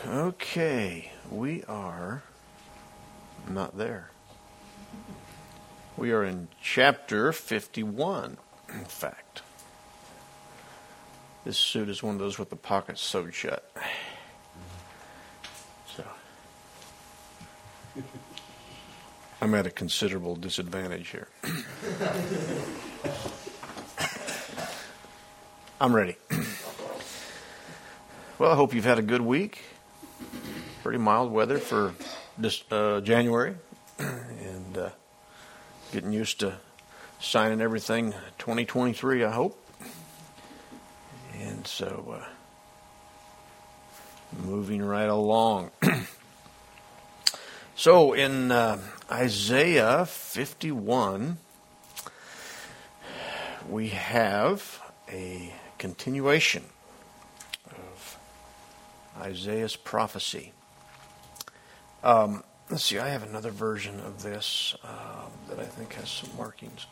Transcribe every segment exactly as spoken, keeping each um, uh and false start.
Okay, we are not there. We are in chapter fifty-one, in fact. This suit is one of those with the pockets sewed shut. So, I'm at a considerable disadvantage here. I'm ready. Well, I hope you've had a good week. Pretty mild weather for this uh, January, and uh, getting used to signing everything twenty twenty-three, I hope. And so, uh, moving right along. So, in uh, Isaiah fifty-one, we have a continuation of Isaiah's prophecy. Um, let's see, I have another version of this uh, that I think has some markings.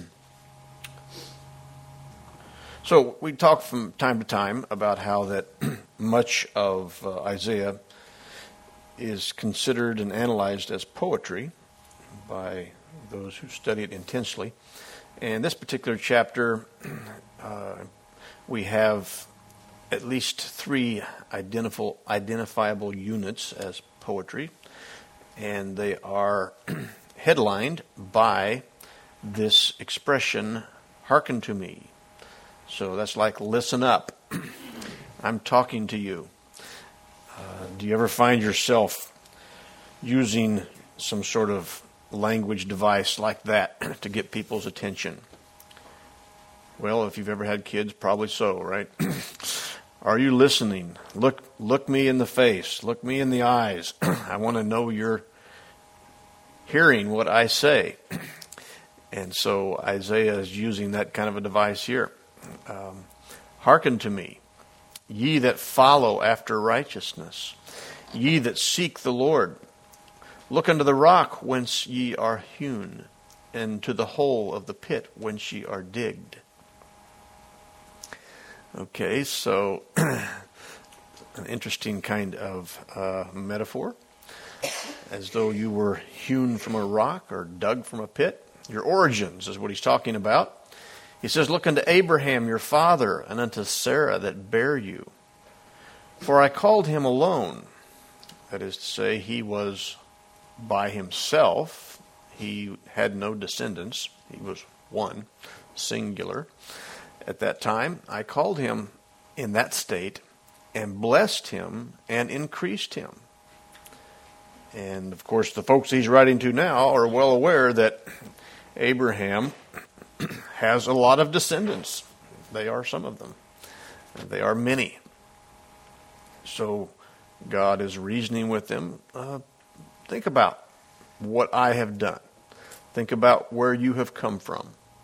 So we talk from time to time about how that much of uh, Isaiah is considered and analyzed as poetry by those who study it intensely. And this particular chapter, uh, we have at least three identifiable, identifiable units as poetry, and they are headlined by this expression, "Hearken to me." So that's like, listen up. I'm talking to you. Uh, do you ever find yourself using some sort of language device like that to get people's attention? Well, if you've ever had kids, probably so, right? Are you listening? Look, look me in the face. Look me in the eyes. I want to know you're hearing what I say. And so Isaiah is using that kind of a device here. Um, Hearken to me, ye that follow after righteousness, ye that seek the Lord. Look unto the rock whence ye are hewn, and to the hole of the pit whence ye are digged. Okay, so an interesting kind of uh, metaphor, as though you were hewn from a rock or dug from a pit. Your origins is what he's talking about. He says, look unto Abraham your father, and unto Sarah that bare you. For I called him alone. That is to say, he was by himself. He had no descendants. He was one, singular. At that time, I called him in that state, and blessed him, and increased him. And, of course, the folks he's writing to now are well aware that Abraham has a lot of descendants. They are some of them. They are many. So God is reasoning with them. Uh, think about what I have done. Think about where you have come from.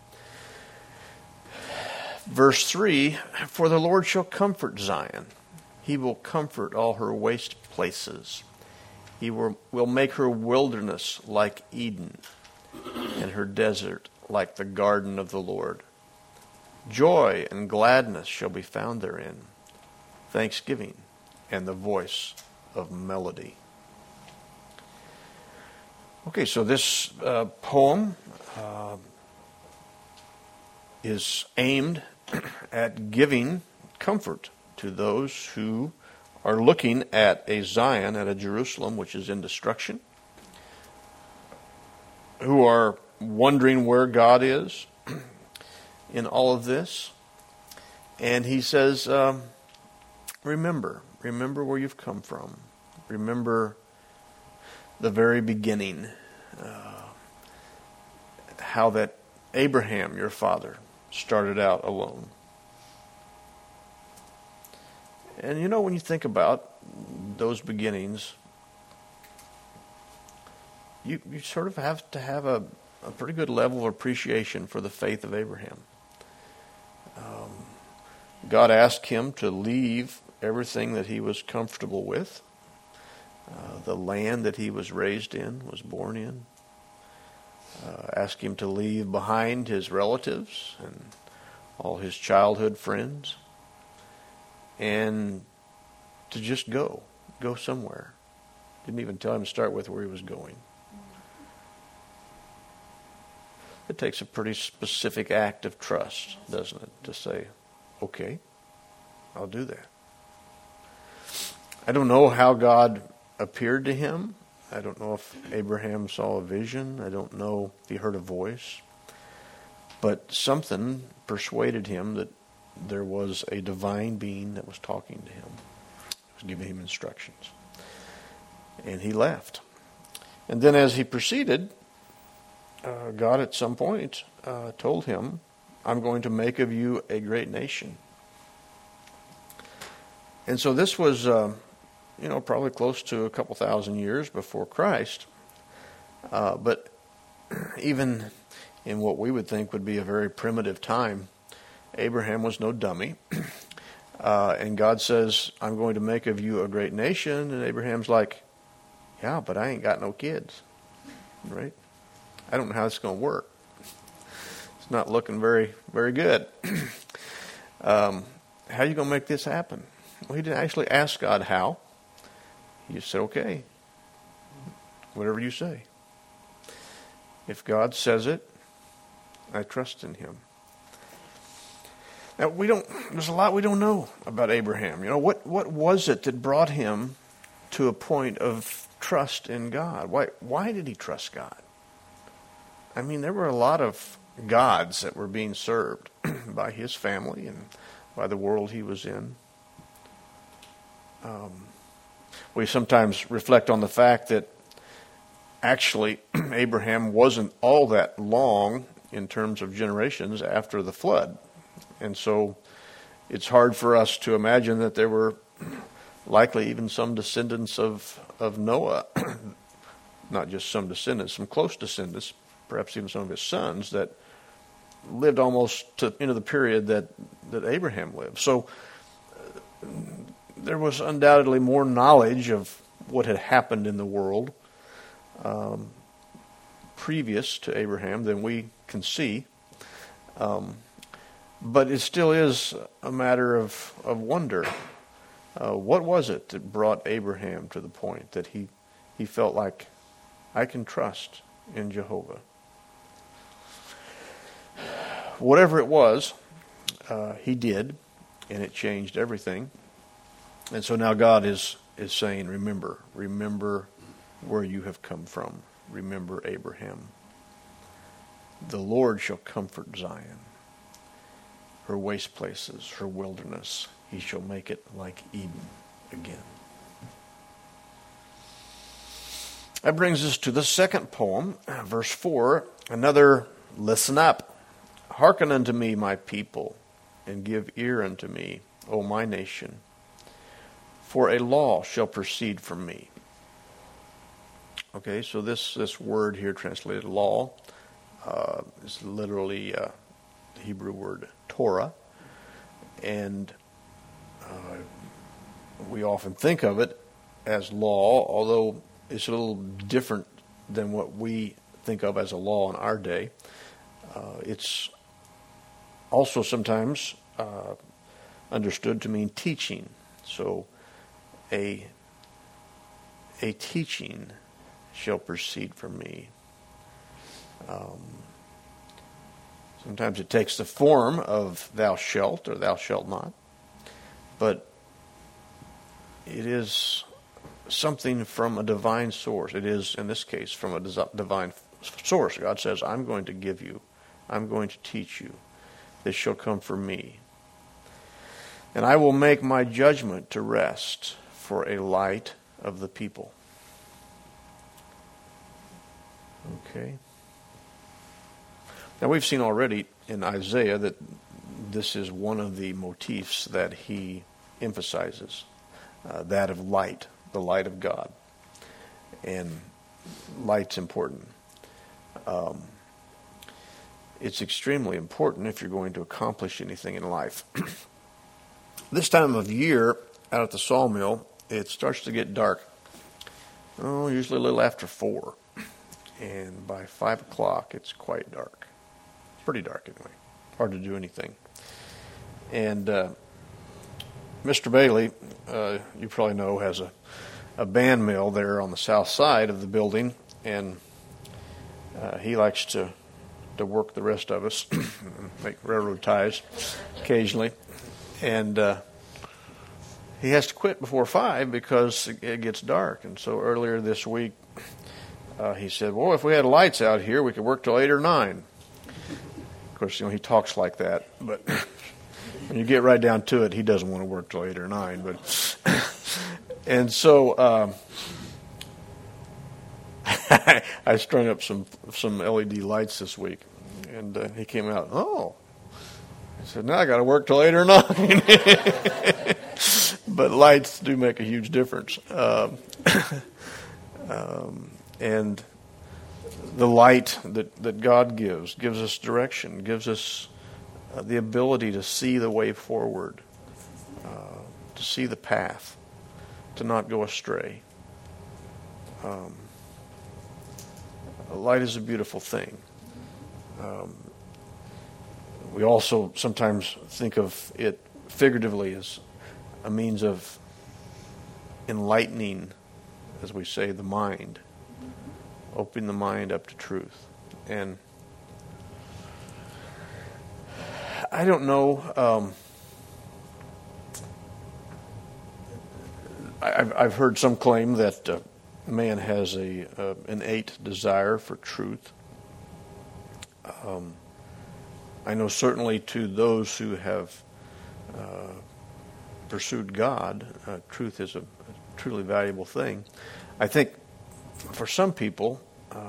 Verse three, for the Lord shall comfort Zion. He will comfort all her waste places. He will, will make her wilderness like Eden, and her desert like the garden of the Lord. Joy and gladness shall be found therein, thanksgiving and the voice of melody. Okay, so this uh, poem uh, is aimed at giving comfort to those who are looking at a Zion, at a Jerusalem which is in destruction, who are wondering where God is in all of this. And he says, um, remember, remember where you've come from. Remember the very beginning, uh, how that Abraham, your father, started out alone. And you know, when you think about those beginnings, you, you sort of have to have a a pretty good level of appreciation for the faith of Abraham. Um, God asked him to leave everything that he was comfortable with, uh, the land that he was raised in, was born in. Uh, asked him to leave behind his relatives and all his childhood friends, and to just go, go somewhere. Didn't even tell him to start with where he was going. It takes a pretty specific act of trust, doesn't it, to say, okay, I'll do that. I don't know how God appeared to him. I don't know if Abraham saw a vision. I don't know if he heard a voice. But something persuaded him that there was a divine being that was talking to him, was giving him instructions. And he left. And then as he proceeded, uh, God at some point uh, told him, I'm going to make of you a great nation. And so this was, uh, you know, probably close to a couple thousand years before Christ. Uh, but even in what we would think would be a very primitive time, Abraham was no dummy. Uh, and God says, I'm going to make of you a great nation. And Abraham's like, yeah, but I ain't got no kids. Right? I don't know how it's going to work. It's not looking very, very good. um, how are you going to make this happen? Well, he didn't actually ask God how. He just said, okay, whatever you say. If God says it, I trust in him. Now, we don't, there's a lot we don't know about Abraham. You know, what, what was it that brought him to a point of trust in God? Why, why did he trust God? I mean, there were a lot of gods that were being served by his family and by the world he was in. Um, we sometimes reflect on the fact that actually Abraham wasn't all that long in terms of generations after the flood. And so it's hard for us to imagine that there were likely even some descendants of, of Noah, not just some descendants, some close descendants, perhaps even some of his sons that lived almost to into the period that, that Abraham lived. So uh, there was undoubtedly more knowledge of what had happened in the world um, previous to Abraham than we can see. Um, but it still is a matter of, of wonder. Uh, what was it that brought Abraham to the point that he, he felt like, I can trust in Jehovah? Whatever it was, uh, he did, and it changed everything. And so now God is, is saying, remember, remember where you have come from. Remember Abraham. The Lord shall comfort Zion, her waste places, her wilderness. He shall make it like Eden again. That brings us to the second poem, verse four. Another, listen up. Hearken unto me, my people, and give ear unto me, O my nation. For a law shall proceed from me. Okay, so this, this word here translated law uh, is literally uh, the Hebrew word Torah. And uh, we often think of it as law, although it's a little different than what we think of as a law in our day. Uh, it's also sometimes uh, understood to mean teaching. So a a teaching shall proceed from me. Um, sometimes it takes the form of thou shalt or thou shalt not, but it is something from a divine source. It is, in this case, from a divine source. God says, I'm going to give you, I'm going to teach you. This shall come from me. And I will make my judgment to rest for a light of the people. Okay. Now we've seen already in Isaiah that this is one of the motifs that he emphasizes, uh, that of light, the light of God. And light's important. Um, it's extremely important if you're going to accomplish anything in life. This time of year, out at the sawmill, it starts to get dark. Oh, usually a little after four. And by five o'clock, it's quite dark. Pretty dark anyway. Hard to do anything. And uh, Mister Bailey, uh, you probably know, has a, a band mill there on the south side of the building, and uh, he likes to to work the rest of us, make railroad ties occasionally, and uh, he has to quit before five because it gets dark. And so earlier this week, uh, he said, "Well, if we had lights out here, we could work till eight or nine." Of course, you know, he talks like that, but when you get right down to it, he doesn't want to work till eight or nine. But and so uh, I strung up some some L E D lights this week, and uh, he came out. Oh, I said, now I got to work till eight or nine. But lights do make a huge difference, um, um, and the light that, that God gives gives us direction, gives us uh, the ability to see the way forward, uh, to see the path, to not go astray. Um, light is a beautiful thing. Um, we also sometimes think of it figuratively as a means of enlightening, as we say, the mind, opening the mind up to truth. And I don't know, um, I've, I've heard some claim that uh, man has a uh, innate desire for truth. Um, I know certainly to those who have uh, pursued God, uh, truth is a, a truly valuable thing. I think for some people, uh,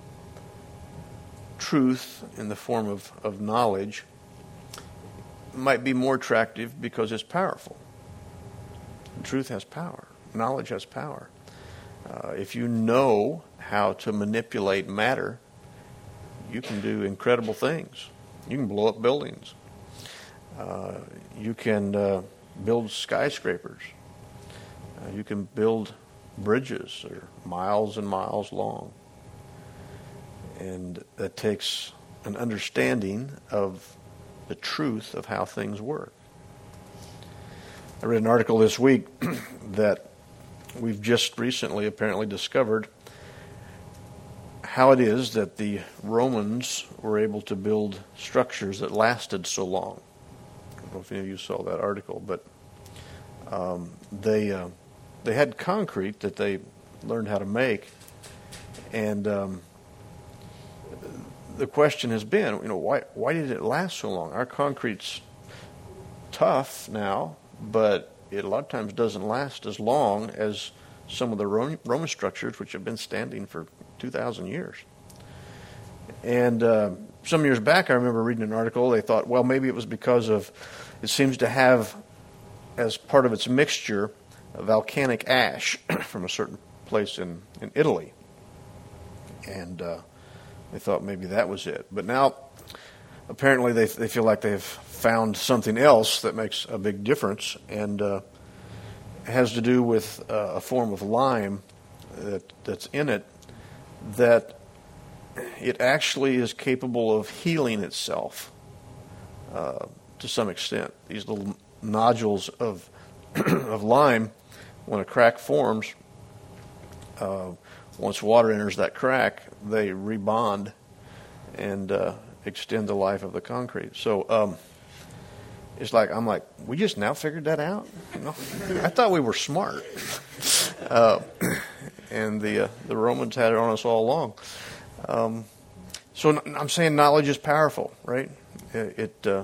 truth in the form of, of knowledge might be more attractive because it's powerful. Truth has power. Knowledge has power. Uh, if you know how to manipulate matter, you can do incredible things. You can blow up buildings. Uh, you can uh, build skyscrapers. Uh, you can build bridges that are miles and miles long. And that takes an understanding of the truth of how things work. I read an article this week that we've just recently apparently discovered how it is that the Romans were able to build structures that lasted so long. I don't know if any of you saw that article, but um, they uh, they had concrete that they learned how to make, and um, the question has been, you know, why why did it last so long? Our concrete's tough now, but it a lot of times doesn't last as long as some of the Roman structures, which have been standing for two thousand years. And uh, some years back, I remember reading an article. They thought, well, maybe it was because of, it seems to have, as part of its mixture, a volcanic ash from a certain place in, in Italy. And uh, they thought maybe that was it. But now, apparently, they they feel like they've found something else that makes a big difference, and uh, it has to do with uh, a form of lime that that's in it that it actually is capable of healing itself uh, to some extent. These little nodules of of lime, when a crack forms, uh, once water enters that crack, they rebond and uh, extend the life of the concrete. So um, it's like, I'm like, we just now figured that out? You know, I thought we were smart. uh, and the uh, the Romans had it on us all along. Um, so I'm saying knowledge is powerful, right? It, it uh,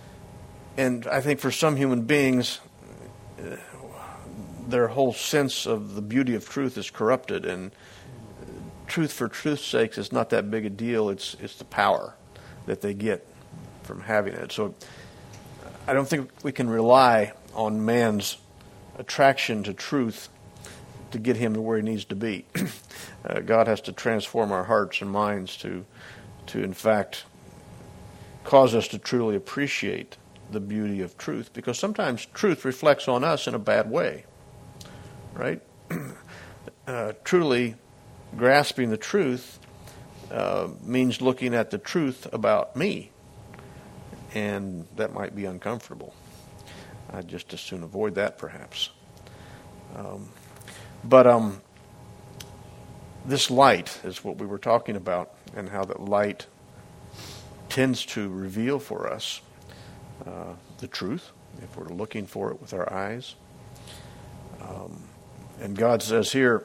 and I think for some human beings, uh, their whole sense of the beauty of truth is corrupted, and truth for truth's sake is not that big a deal. It's it's the power that they get from having it. So I don't think we can rely on man's attraction to truth to get him to where he needs to be. uh, God has to transform our hearts and minds to, to in fact, cause us to truly appreciate the beauty of truth, because sometimes truth reflects on us in a bad way, right? uh, truly grasping the truth uh, means looking at the truth about me, and that might be uncomfortable. I'd just as soon avoid that, perhaps. Um, but um, this light is what we were talking about, and how that light tends to reveal for us uh, the truth, if we're looking for it with our eyes. Um, and God says here,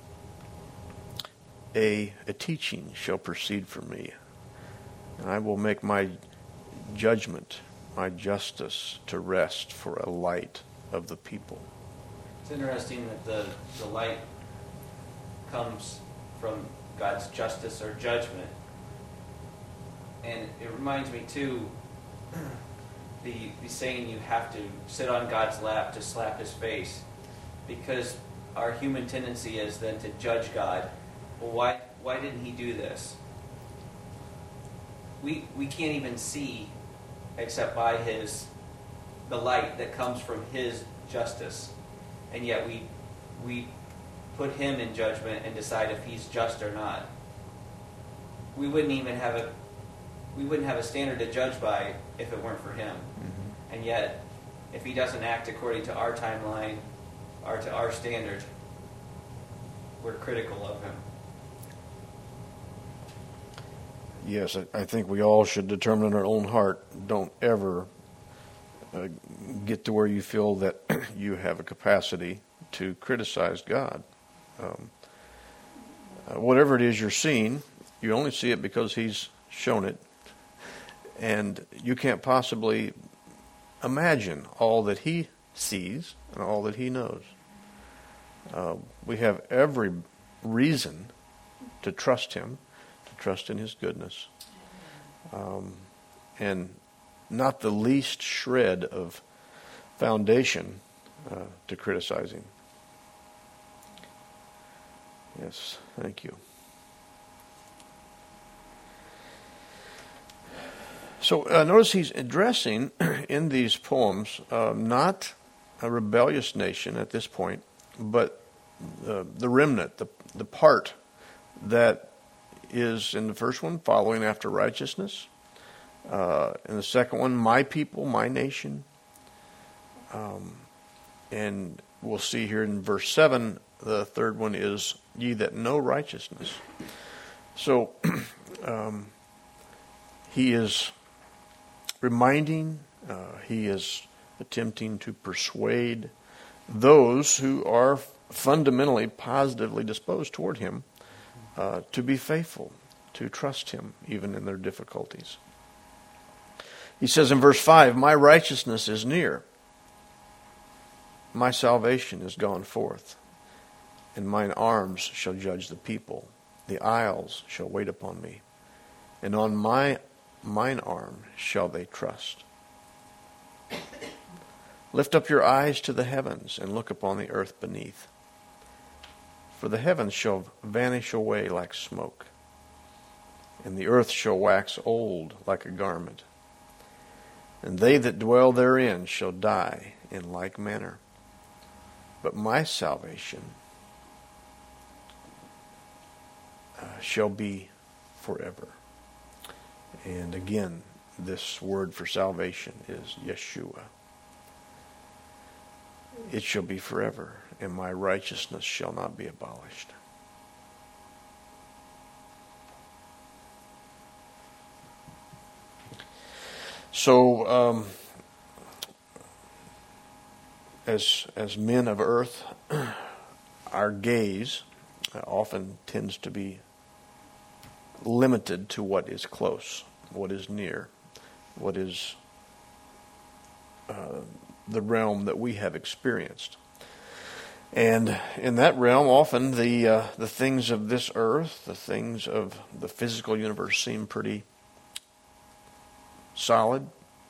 a, a teaching shall proceed from me, and I will make my judgment, my justice to rest for a light of the people. It's interesting that the, the light comes from God's justice or judgment. And it reminds me, too, the, the saying you have to sit on God's lap to slap his face. Because our human tendency is then to judge God. Well, why why didn't he do this? We we can't even see except by his the light that comes from his justice. And yet we we put him in judgment and decide if he's just or not. We wouldn't even have a we wouldn't have a standard to judge by if it weren't for him. Mm-hmm. And yet, if he doesn't act according to our timeline or to our standard, we're critical of him. Yes, I, I think we all should determine in our own heart, don't ever uh, get to where you feel that you have a capacity to criticize God. Um, uh, whatever it is you're seeing, you only see it because he's shown it. And you can't possibly imagine all that he sees and all that he knows. Uh, we have every reason to trust him, to trust in his goodness, um, and not the least shred of foundation uh, to criticize him. Yes, thank you. So uh, notice he's addressing in these poems uh, not a rebellious nation at this point, but uh, the remnant, the the part that is in the first one, following after righteousness. Uh, in the second one, my people, my nation. Um, and we'll see here in verse seven, the third one is ye that know righteousness. So um, he is reminding, uh, he is attempting to persuade those who are fundamentally positively disposed toward him uh, to be faithful, to trust him even in their difficulties. He says in verse five, my righteousness is near, my salvation is gone forth, and mine arms shall judge the people. The isles shall wait upon me, and on my mine arm shall they trust. Lift up your eyes to the heavens, and look upon the earth beneath. For the heavens shall vanish away like smoke, and the earth shall wax old like a garment. And they that dwell therein shall die in like manner. But my salvation uh, shall be forever. And again, this word for salvation is Yeshua. It shall be forever, and my righteousness shall not be abolished. So, um, as as men of earth, our gaze often tends to be limited to what is close, what is near, what is uh, the realm that we have experienced. And in that realm, often the uh, the things of this earth, the things of the physical universe seem pretty solid.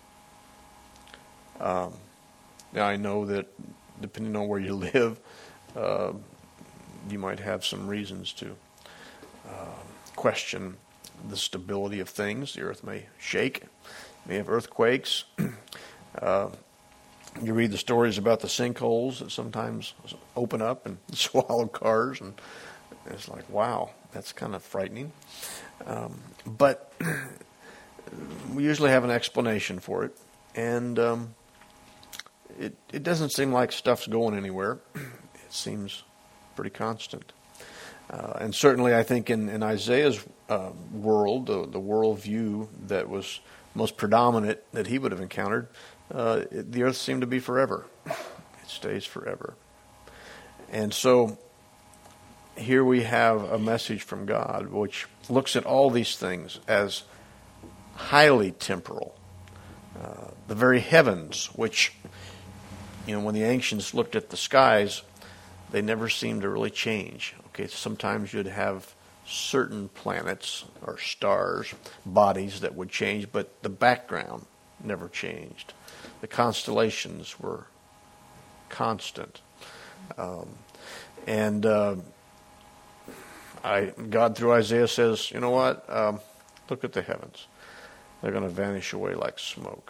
Um, now I know that depending on where you live, uh, you might have some reasons to uh, question the stability of things. The earth may shake, may have earthquakes. uh, you read the stories about the sinkholes that sometimes open up and swallow cars, and it's like, wow, that's kind of frightening. Um, but we usually have an explanation for it, and um, it, it doesn't seem like stuff's going anywhere. It seems pretty constant. Uh, and certainly I think in, in Isaiah's uh, world, the, the world view that was most predominant that he would have encountered, uh, it, the earth seemed to be forever. It stays forever. And so here we have a message from God which looks at all these things as highly temporal. Uh, the very heavens, which, you know, when the ancients looked at the skies, they never seemed to really change. Okay, sometimes you'd have certain planets or stars, bodies that would change, but the background never changed. The constellations were constant. Um, and uh, I, God through Isaiah says, you know what? Um, look at the heavens. They're going to vanish away like smoke.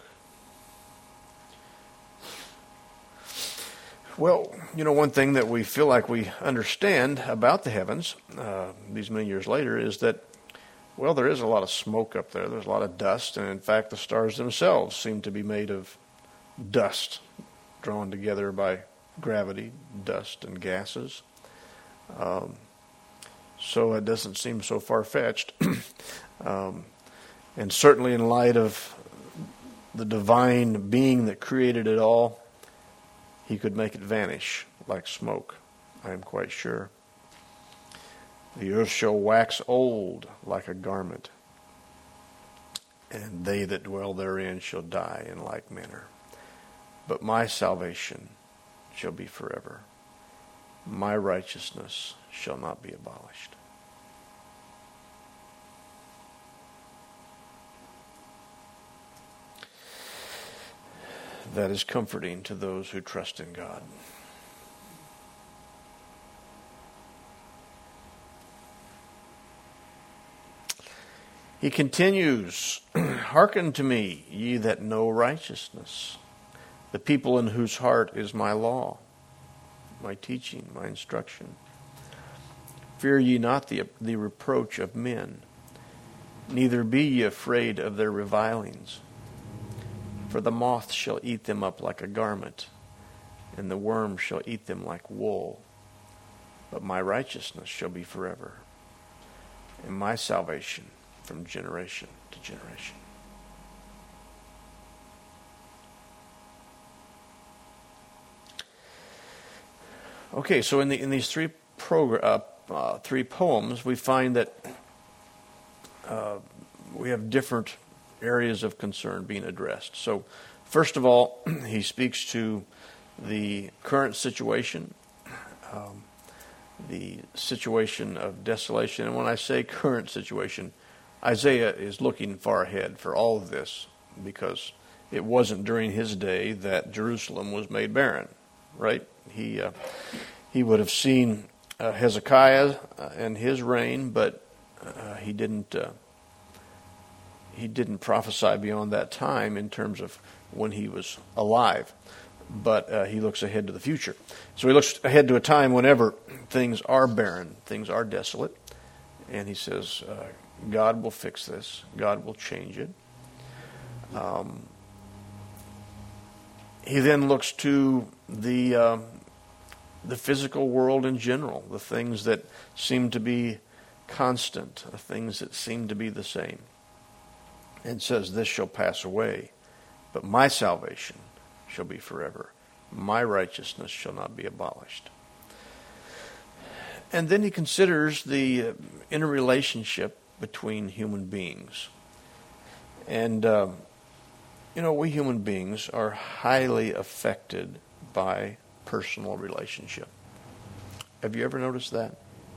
Well, you know, one thing that we feel like we understand about the heavens uh, these many years later is that, well, there is a lot of smoke up there. There's a lot of dust. And in fact, the stars themselves seem to be made of dust, drawn together by gravity, dust, and gases. Um, so it doesn't seem so far-fetched. um, and certainly in light of the divine being that created it all, he could make it vanish like smoke, I am quite sure. The earth shall wax old like a garment, and they that dwell therein shall die in like manner. But my salvation shall be forever. My righteousness shall not be abolished. That is comforting to those who trust in God. He continues, hearken to me, ye that know righteousness, the people in whose heart is my law, my teaching, my instruction. Fear ye not the, the reproach of men, neither be ye afraid of their revilings. For the moth shall eat them up like a garment, and the worm shall eat them like wool. But my righteousness shall be forever, and my salvation from generation to generation. Okay, so in the in these three progr- uh, uh, three poems, we find that uh, we have different areas of concern being addressed. So, first of all, he speaks to the current situation, um, the situation of desolation. And when I say current situation, Isaiah is looking far ahead for all of this, because it wasn't during his day that Jerusalem was made barren, right? He uh, he would have seen uh, Hezekiah uh, and his reign, but uh, he didn't. Uh, He didn't prophesy beyond that time in terms of when he was alive, but uh, he looks ahead to the future. So he looks ahead to a time whenever things are barren, things are desolate, and he says, uh, God will fix this, God will change it. Um, he then looks to the uh, the physical world in general, the things that seem to be constant, the things that seem to be the same. And says, this shall pass away, but my salvation shall be forever. My righteousness shall not be abolished. And then he considers the interrelationship between human beings. And, uh, you know, we human beings are highly affected by personal relationship. Have you ever noticed that?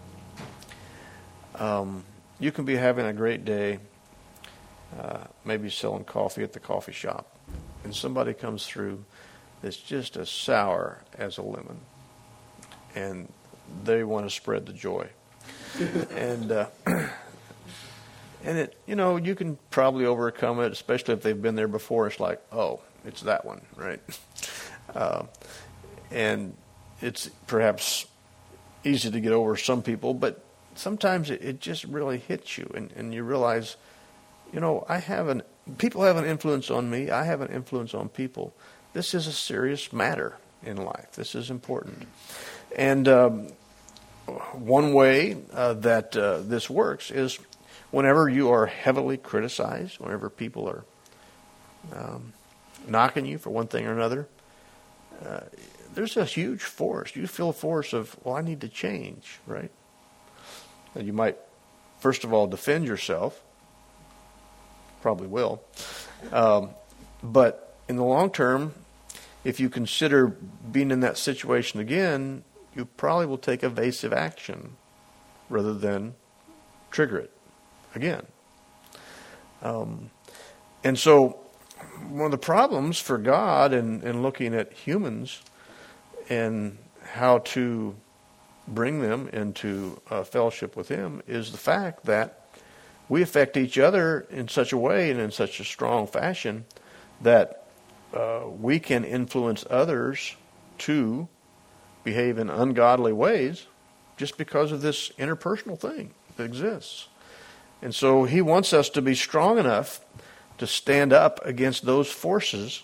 Um, you can be having a great day, Uh, maybe selling coffee at the coffee shop, and somebody comes through that's just as sour as a lemon, and they want to spread the joy. and uh, and it, you know, you can probably overcome it, especially if they've been there before. It's like, oh, it's that one, right? Uh, and it's perhaps easy to get over some people, but sometimes it, it just really hits you, and, and you realize, you know, I have an people have an influence on me. I have an influence on people this is a serious matter in life. This is important. And um, one way uh, that uh, this works is whenever you are heavily criticized, whenever people are um, knocking you for one thing or another, uh, there's a huge force. You feel a force of, well, I need to change, right? And you might, first of all, defend yourself. Probably will. Um, but in the long term, if you consider being in that situation again, you probably will take evasive action rather than trigger it again. Um, and so one of the problems for God in, in looking at humans and how to bring them into uh, fellowship with Him is the fact that we affect each other in such a way and in such a strong fashion that uh, we can influence others to behave in ungodly ways just because of this interpersonal thing that exists. And so He wants us to be strong enough to stand up against those forces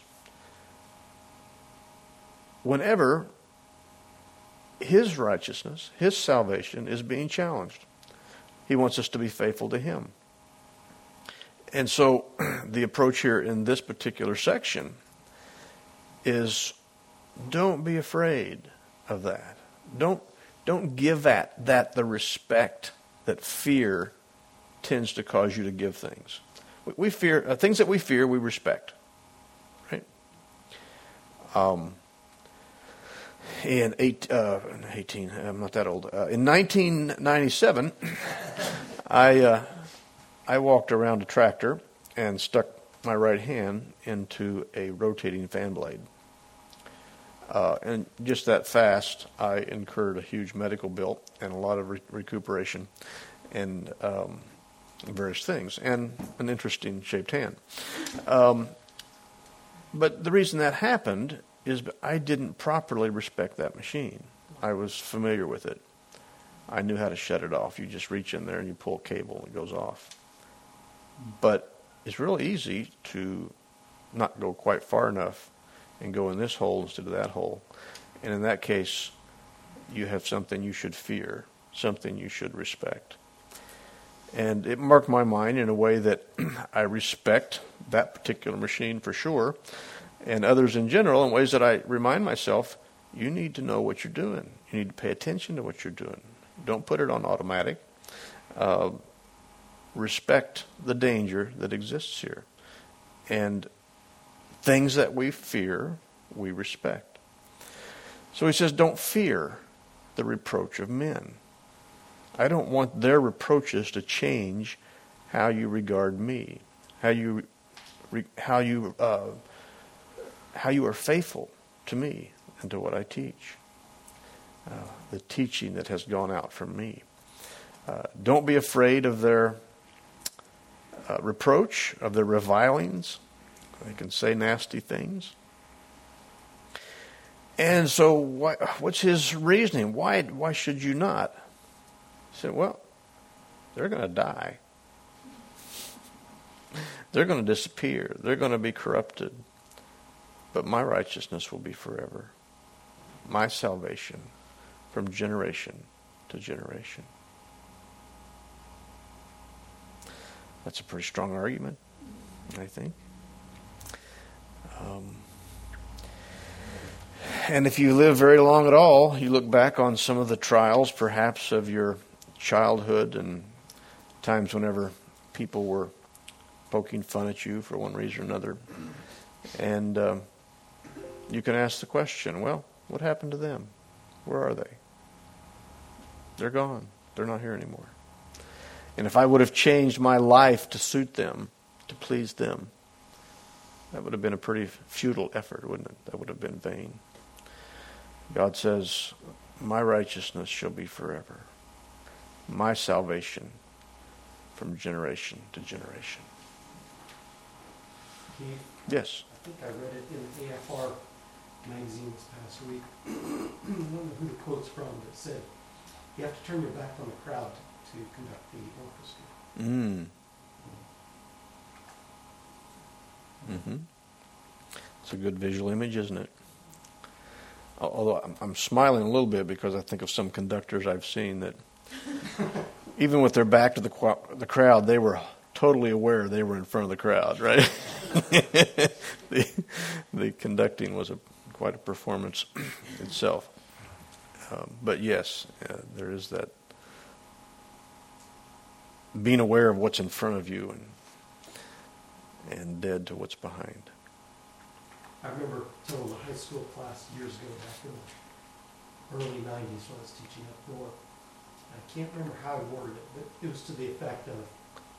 whenever His righteousness, His salvation is being challenged. He wants us to be faithful to Him. And so the approach here in this particular section is don't be afraid of that. Don't, don't give that, that the respect that fear tends to cause you to give things. We, we fear, uh, things that we fear, we respect. Right? Um, in eight, uh, eighteen, I'm not that old. Uh, in nineteen ninety-seven, I uh, I walked around a tractor and stuck my right hand into a rotating fan blade. Uh, and just that fast, I incurred a huge medical bill and a lot of re- recuperation and um, various things, and an interesting shaped hand. Um, but the reason that happened is I didn't properly respect that machine. I was familiar with it. I knew how to shut it off. You just reach in there and you pull a cable and it goes off. But it's real easy to not go quite far enough and go in this hole instead of that hole. And in that case, you have something you should fear, something you should respect. And it marked my mind in a way that I respect that particular machine for sure, and others in general in ways that I remind myself, you need to know what you're doing. You need to pay attention to what you're doing. Don't put it on automatic. Uh, respect the danger that exists here. And things that we fear, we respect. So he says, don't fear the reproach of men. I don't want their reproaches to change how you regard me, how you, how you, uh, how you are faithful to me and to what I teach, uh, the teaching that has gone out from me. Uh, don't be afraid of their uh, reproach, of their revilings. They can say nasty things. And so why, what's his reasoning? Why, why should you not? He said, well, they're going to die. They're going to disappear. They're going to be corrupted. But my righteousness will be forever. My salvation from generation to generation. That's a pretty strong argument, I think. Um, and if you live very long at all, you look back on some of the trials, perhaps, of your childhood and times whenever people were poking fun at you for one reason or another. And uh, you can ask the question, well, what happened to them? Where are they? They're gone. They're not here anymore. And if I would have changed my life to suit them, to please them, that would have been a pretty futile effort, wouldn't it? That would have been vain. God says, my righteousness shall be forever. My salvation from generation to generation. Keith? Yes. I think I read it in A F R magazine this past week. I don't know who the quote's from, but it said, you have to turn your back on the crowd to conduct the orchestra. Mm. Mm-hmm. It's a good visual image, isn't it? Although I'm, I'm smiling a little bit because I think of some conductors I've seen that, even with their back to the qu- the crowd, they were totally aware they were in front of the crowd, right? the, the conducting was a quite a performance itself. Um, but yes, uh, there is that being aware of what's in front of you and and dead to what's behind. I remember telling a high school class years ago, back in the early nineties when I was teaching up north. I can't remember how I worded it, but it was to the effect of,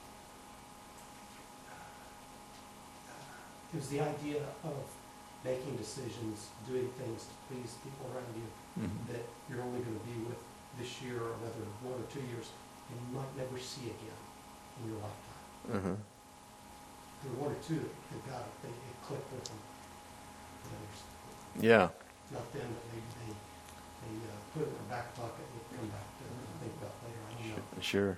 it was the idea of making decisions, doing things to please people around you Mm-hmm. that you're only going to be with this year or another one or two years, and you might never see again in your lifetime. Uh-huh. There were one or two that, that got it, they, it clicked with them. The others, Yeah. not them, but maybe they, they uh, put it in their back pocket and come back to think about later. I don't know. Sure.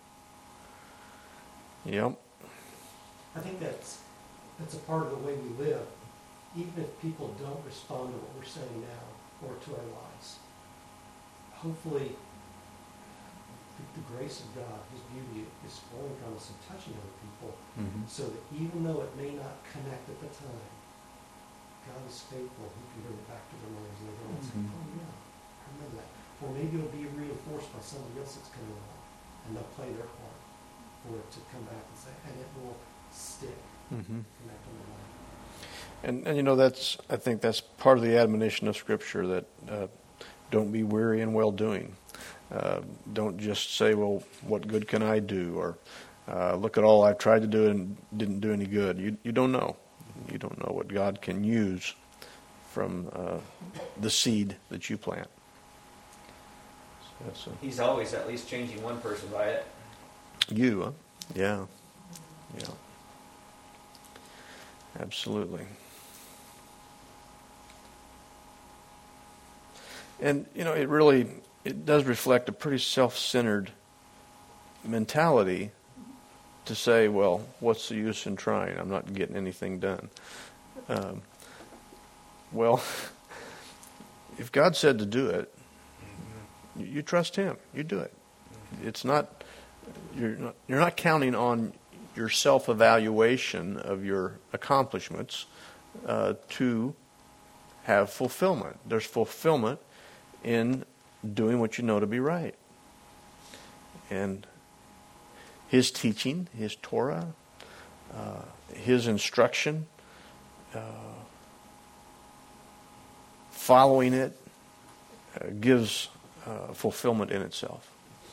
Yep. I think that's that's a part of the way we live. Even if people don't respond to what we're saying now or to our lives, hopefully the, the grace of God, His beauty is flowing from us and touching other people, Mm-hmm. so that even though it may not connect at the time, God is faithful. He can bring it back to their minds later on and say, Mhm. oh yeah, I remember that. Or maybe it'll be reinforced by somebody else that's coming along, and they'll play their part for it to come back and say, and it will stick, Mm-hmm. connect on the mind. And, and you know, that's, I think that's part of the admonition of Scripture, that uh, don't be weary in well-doing. Uh, don't just say, well, what good can I do? Or uh, look at all I've tried to do and didn't do any good. You, you don't know. You don't know what God can use from uh, the seed that you plant. So, that's a, He's always at least changing one person by it. you, huh? Yeah. Yeah. Absolutely. And, you know, it really, it does reflect a pretty self-centered mentality to say, well, what's the use in trying? I'm not getting anything done. Um, well, if God said to do it, you, you trust Him. You do it. It's not, you're not, you're not counting on your self-evaluation of your accomplishments uh, to have fulfillment. There's fulfillment in doing what you know to be right. And His teaching, His Torah, uh, His instruction, uh, following it uh, gives uh, fulfillment in itself.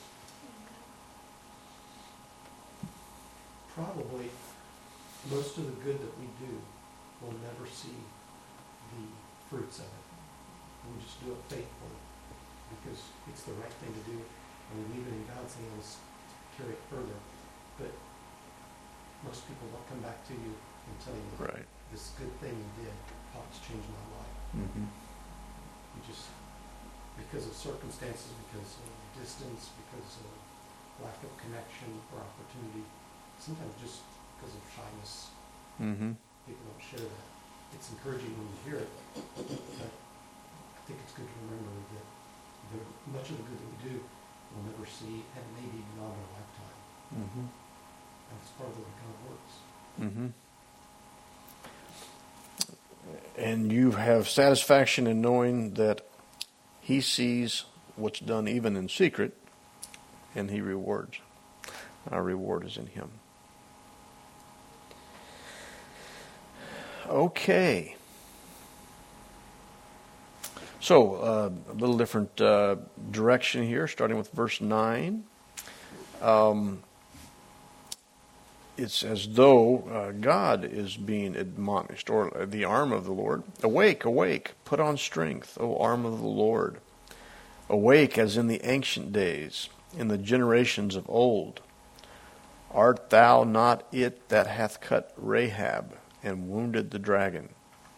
Probably most of the good that we do will never see the fruits of it. We just do it faithfully because it's the right thing to do, and we leave it in God's hands to carry it further. But most people don't come back to you and tell you, Right. this good thing you did helped change my life. Mm-hmm. You just, because of circumstances, because of distance, because of lack of connection or opportunity, sometimes just because of shyness, Mm-hmm. people don't share that. It's encouraging when you hear it, but I think it's good to remember that the, much of the good that we do we'll never see, and maybe beyond our lifetime. Mm-hmm. That's part of the way God works. Mm-hmm. And you have satisfaction in knowing that He sees what's done even in secret, and He rewards. Our reward is in Him. Okay. So, uh, a little different uh, direction here, starting with verse nine. Um, it's as though uh, God is being admonished, or the arm of the Lord. Awake, awake, put on strength, O arm of the Lord. Awake as in the ancient days, in the generations of old. Art thou not it that hath cut Rahab and wounded the dragon?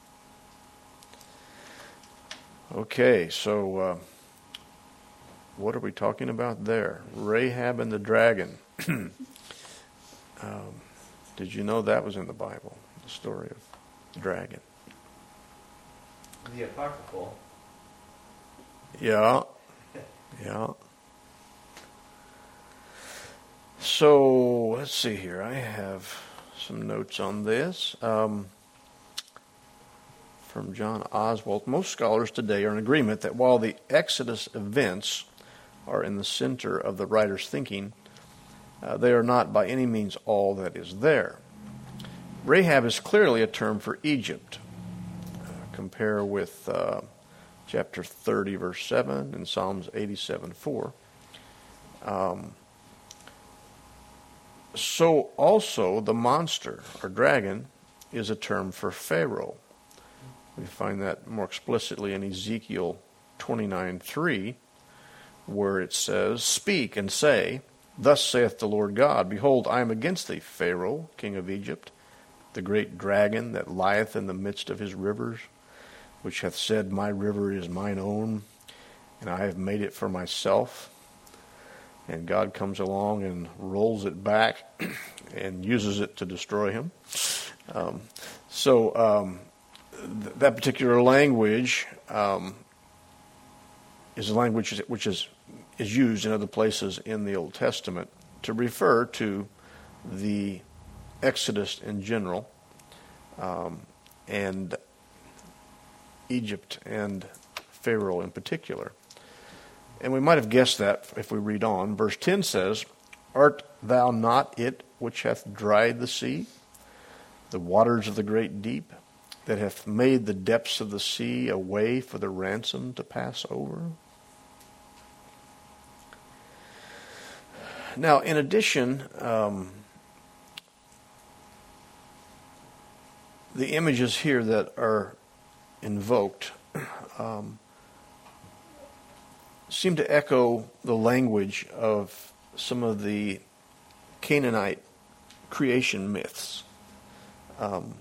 Okay, so uh, what are we talking about there? Rahab and the dragon. um, did you know that was in the Bible, the story of the dragon? the apocryphal. Yeah, yeah. So, let's see here. I have some notes on this. Um, from John Oswald. Most scholars today are in agreement that while the Exodus events are in the center of the writer's thinking, uh, they are not by any means all that is there. Rahab is clearly a term for Egypt. Uh, compare with uh, chapter thirty, verse seven, and Psalms eighty-seven, four. Um, so also the monster or dragon is a term for Pharaoh. We find that more explicitly in Ezekiel twenty-nine, three, where it says, "Speak and say, Thus saith the Lord God, Behold, I am against thee, Pharaoh, king of Egypt, the great dragon that lieth in the midst of his rivers, which hath said, My river is mine own, and I have made it for myself." And God comes along and rolls it back and uses it to destroy him. Um, so um, th- that particular language um, is a language which is is used in other places in the Old Testament to refer to the Exodus in general, um, and Egypt and Pharaoh in particular. And we might have guessed that if we read on. Verse ten says, "Art thou not it which hath dried the sea, the waters of the great deep, that hath made the depths of the sea a way for the ransom to pass over?" Now, in addition, um, the images here that are invoked um, seem to echo the language of some of the Canaanite creation myths um,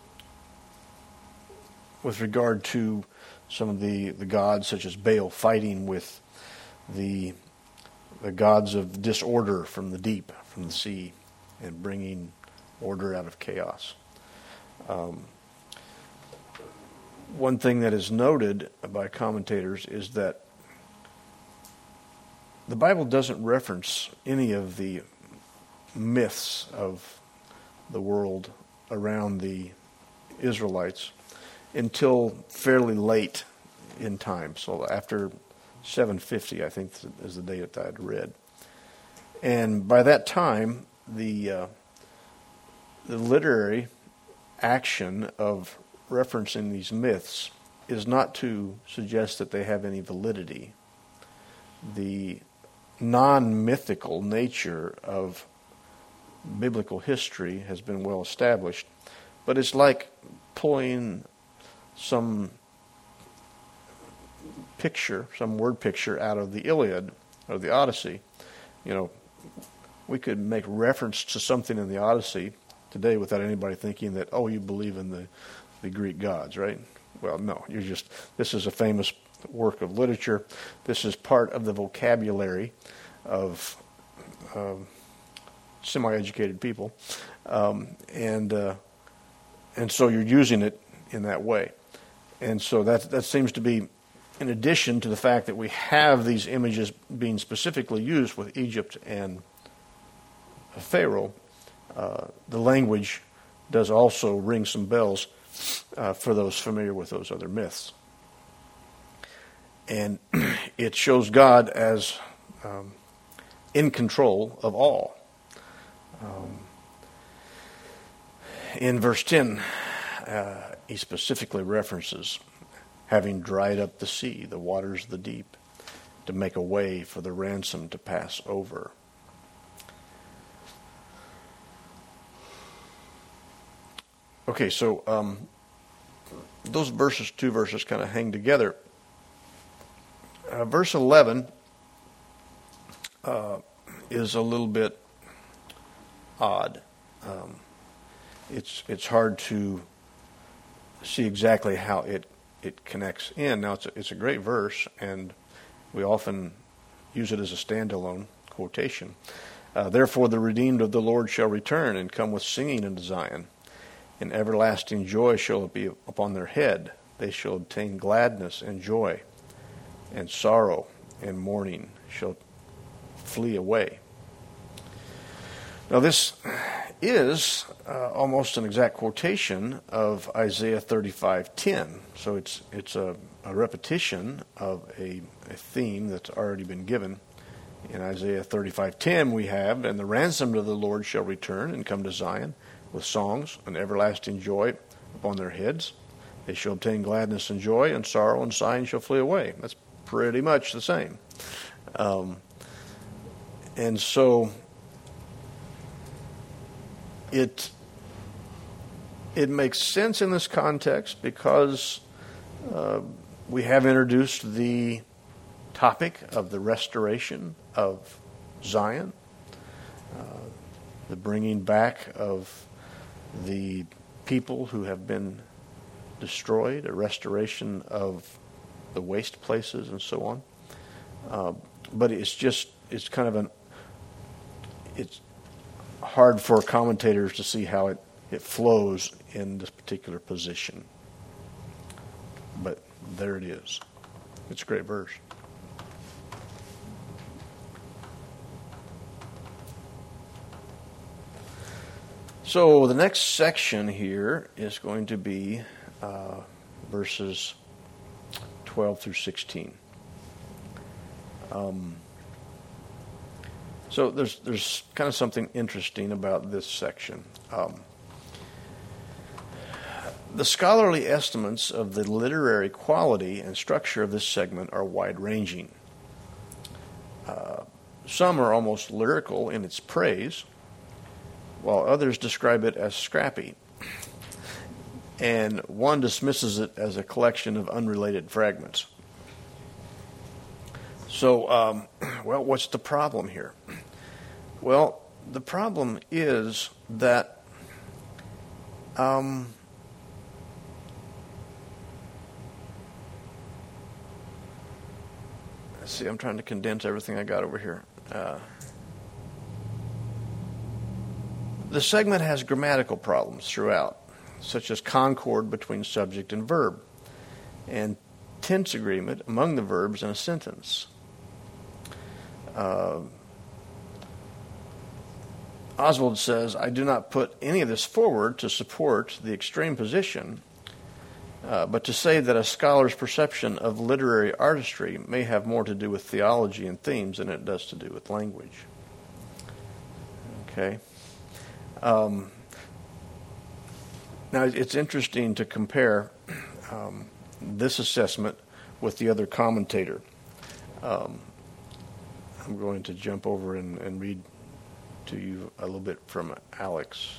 with regard to some of the, the gods, such as Baal fighting with the the gods of disorder from the deep, from the sea, and bringing order out of chaos. Um, one thing that is noted by commentators is that the Bible doesn't reference any of the myths of the world around the Israelites until fairly late in time. So after seven fifty, I think, is the date that I'd read. And by that time, the uh, the literary action of referencing these myths is not to suggest that they have any validity. The non-mythical nature of biblical history has been well established, but it's like pulling some picture, some word picture out of the Iliad or the Odyssey. You know, we could make reference to something in the Odyssey today without anybody thinking that, oh, you believe in the, the Greek gods, right? Well, no, you're just, this is a famous work of literature. This is part of the vocabulary of um, semi-educated people, um, and uh, and so you're using it in that way. And so that that seems to be, in addition to the fact that we have these images being specifically used with Egypt and Pharaoh, uh, the language does also ring some bells uh, for those familiar with those other myths. And it shows God as um, in control of all. Um, in verse ten, uh, he specifically references having dried up the sea, the waters of the deep, to make a way for the ransom to pass over. Okay, so um, those verses, two verses, kind of hang together. Uh, verse eleven uh, is a little bit odd. Um, it's it's hard to see exactly how it it connects in. Now, it's a, it's a great verse, and we often use it as a standalone quotation. Uh, Therefore, the redeemed of the Lord shall return and come with singing into Zion, and everlasting joy shall be upon their head. they shall obtain gladness and joy, and sorrow and mourning shall flee away. Now this is uh, almost an exact quotation of Isaiah thirty-five ten. So it's it's a, a repetition of a, a theme that's already been given. In Isaiah thirty-five ten we have, and the ransomed of the Lord shall return and come to Zion with songs and everlasting joy upon their heads. They shall obtain gladness and joy, and sorrow and sighing shall flee away. That's pretty much the same. Um, and so it it makes sense in this context because uh, we have introduced the topic of the restoration of Zion, uh, the bringing back of the people who have been destroyed, a restoration of the waste places and so on. Uh, but it's just, it's kind of an, it's hard for commentators to see how it, it flows in this particular position. But there it is. It's a great verse. So the next section here is going to be uh, verses twelve through sixteen. Um, so there's there's kind of something interesting about this section. Um, the scholarly estimates of the literary quality and structure of this segment are wide-ranging. Uh, some are almost lyrical in its praise, while others describe it as scrappy. And one dismisses it as a collection of unrelated fragments. So, um, well, what's the problem here? Well, the problem is that um, let's see, I'm trying to condense everything I got over here. Uh, The segment has grammatical problems throughout, such as concord between subject and verb, and tense agreement among the verbs in a sentence. Uh, Oswald says, I do not put any of this forward to support the extreme position, uh, but to say that a scholar's perception of literary artistry may have more to do with theology and themes than it does to do with language. Okay. Um, now, it's interesting to compare um, this assessment with the other commentator. Um, I'm going to jump over and, and read to you a little bit from Alex.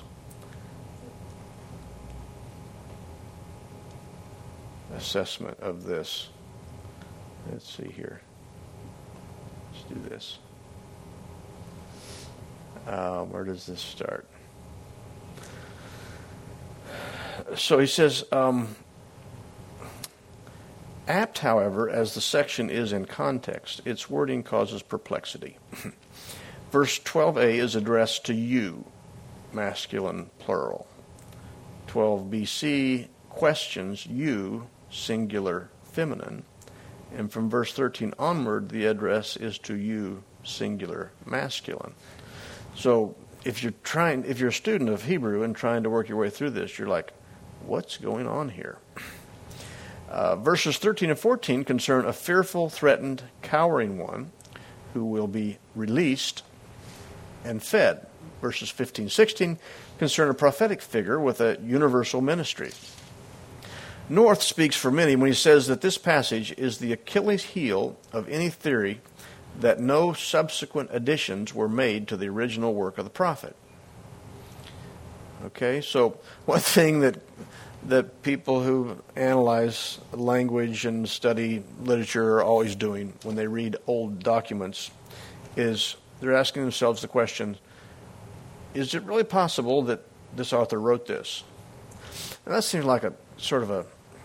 Assessment of this. Let's see here. Let's do this. Uh, where does this start? So he says, um, apt, however, as the section is in context, its wording causes perplexity. Verse twelve a is addressed to you, masculine plural. twelve b c questions you, singular feminine. And from verse thirteen onward, the address is to you, singular masculine. So if you're trying, if you're a student of Hebrew and trying to work your way through this, you're like, what's going on here? Uh, verses thirteen and fourteen concern a fearful, threatened, cowering one who will be released and fed. Verses fifteen and sixteen concern a prophetic figure with a universal ministry. North speaks for many when he says that this passage is the Achilles heel of any theory that no subsequent additions were made to the original work of the prophet. Okay, so one thing that that people who analyze language and study literature are always doing when they read old documents is they're asking themselves the question, is it really possible that this author wrote this? And that seems like a sort of a,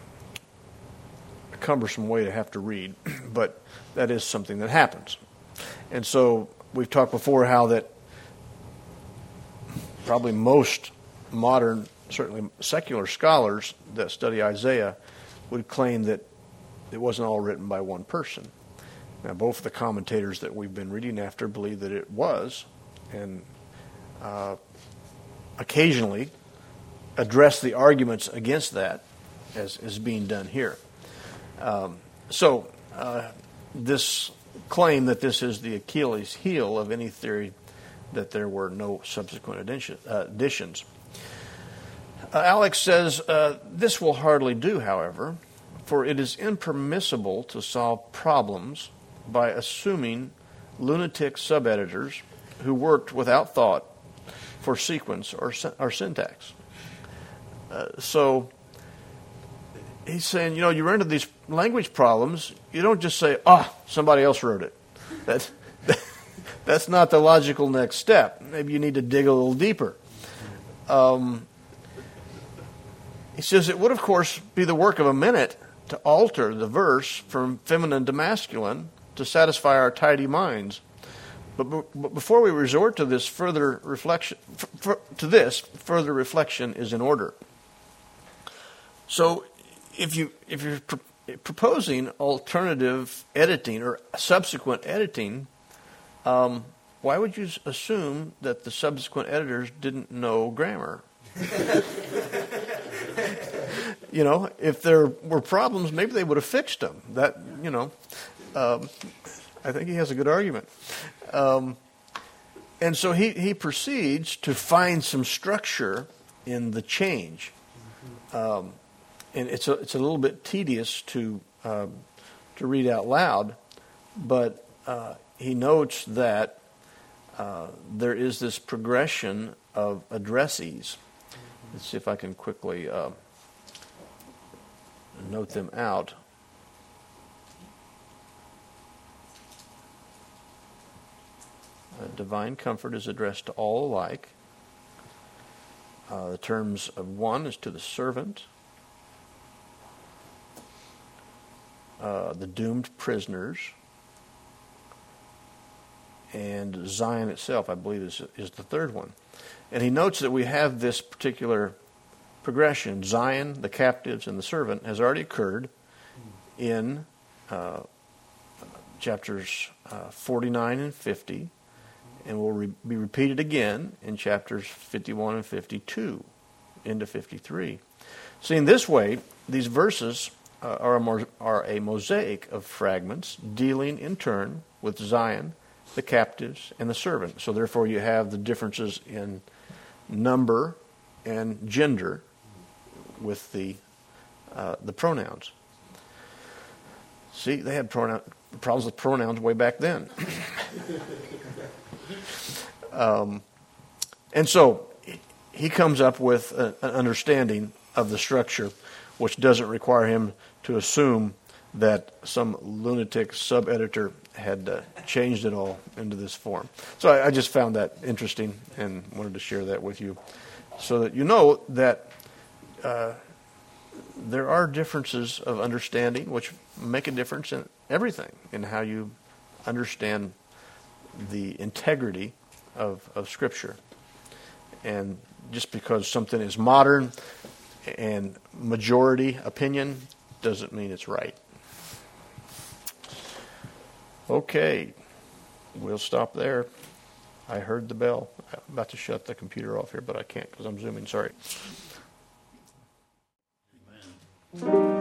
a cumbersome way to have to read, but that is something that happens. And so we've talked before how that probably most modern, certainly secular scholars that study Isaiah would claim that it wasn't all written by one person. Now, both of the commentators that we've been reading after believe that it was, and uh, occasionally address the arguments against that as is being done here. Um, so, uh, this claim that this is the Achilles heel of any theory that there were no subsequent addition, uh, additions. Uh, Alex says, uh, this will hardly do, however, for it is impermissible to solve problems by assuming lunatic sub-editors who worked without thought for sequence or, or syntax. Uh, so he's saying, you know, you run into these language problems, you don't just say, ah, somebody else wrote it. That, that, that's not the logical next step. Maybe you need to dig a little deeper. Um, he says it would, of course, be the work of a minute to alter the verse from feminine to masculine to satisfy our tidy minds. But, but before we resort to this further reflection, f- f- to this further reflection is in order. So, if you if you're pr- proposing alternative editing or subsequent editing, um, why would you assume that the subsequent editors didn't know grammar? You know, if there were problems, maybe they would have fixed them. That, you know, um, I think he has a good argument. Um, and so he, he proceeds to find some structure in the change. Um, and it's a, it's a little bit tedious to um, to read out loud, but uh, he notes that uh, there is this progression of addressees. Let's see if I can quickly uh, note them out. Uh, divine comfort is addressed to all alike. Uh, the terms of one is to the servant, uh, the doomed prisoners, and Zion itself, I believe, is, is the third one. And he notes that we have this particular progression. Zion, the captives, and the servant has already occurred in uh, chapters uh, forty-nine and fifty, and will re- be repeated again in chapters fifty-one and fifty-two into fifty-three. See, in this way, these verses uh, are, a mo- are a mosaic of fragments dealing in turn with Zion, the captives, and the servant. So therefore you have the differences in number and gender with the uh, the pronouns. See, they had pronoun, problems with pronouns way back then. um, and so he comes up with a, an understanding of the structure, which doesn't require him to assume that some lunatic sub-editor had uh, changed it all into this form. So I, I just found that interesting and wanted to share that with you so that you know that uh, there are differences of understanding which make a difference in everything, in how you understand the integrity of, of Scripture. And just because something is modern and majority opinion doesn't mean it's right. Okay, we'll stop there. I heard the bell. I'm about to shut the computer off here, but I can't because I'm zooming. Sorry. Amen.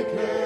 can